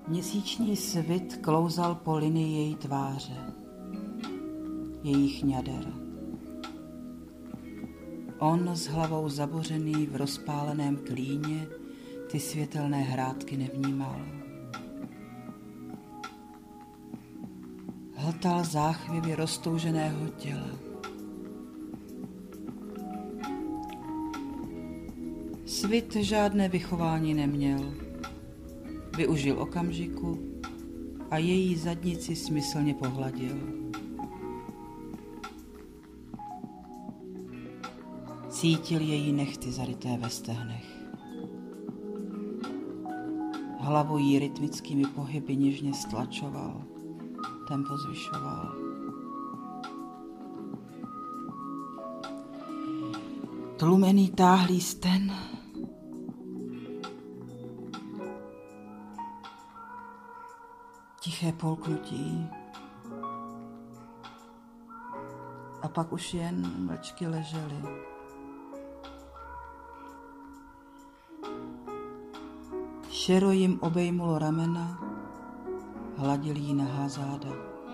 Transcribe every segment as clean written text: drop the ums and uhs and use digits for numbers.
Měsíční svit klouzal po linii její tváře, jejich ňader. On s hlavou zabořený v rozpáleném klíně ty světelné hrátky nevnímal. Hltal záchvěvy roztouženého těla. Svit žádné vychování neměl. Využil okamžiku a její zadnici smyslně pohladil. Cítil její nehty zaryté ve stehnech. Hlavu jí rytmickými pohyby něžně stlačoval, tempo zvyšoval. Tlumený táhlý sten tiché polknutí a pak už jen mlčky ležely. Šero jim obejmulo ramena, hladil jí nahá záda.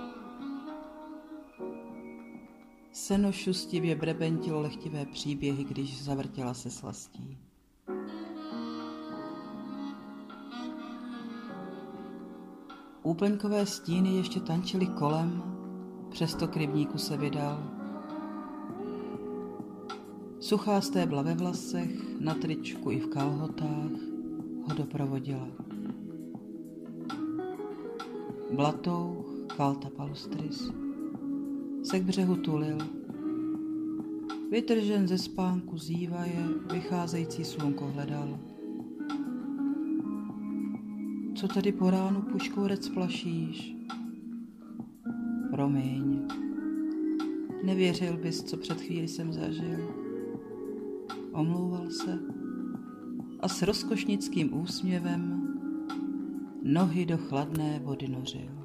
Seno šustivě brebentilo lehtivé příběhy, když zavrtěla se slastí. Úplňkové stíny ještě tančily kolem, přesto k rybníku se vydal. Suchá stébla ve vlasech, na tričku i v kalhotách ho doprovodila. Blatouch, Kalta palustris, se k břehu tulil. Vytržen ze spánku zívaje, vycházející slunko hledal. Co tady po ránu puškourec plašíš? Promiň, nevěřil bys, co před chvíli jsem zažil. Omlouval se a s rozkošnickým úsměvem nohy do chladné vody nořil.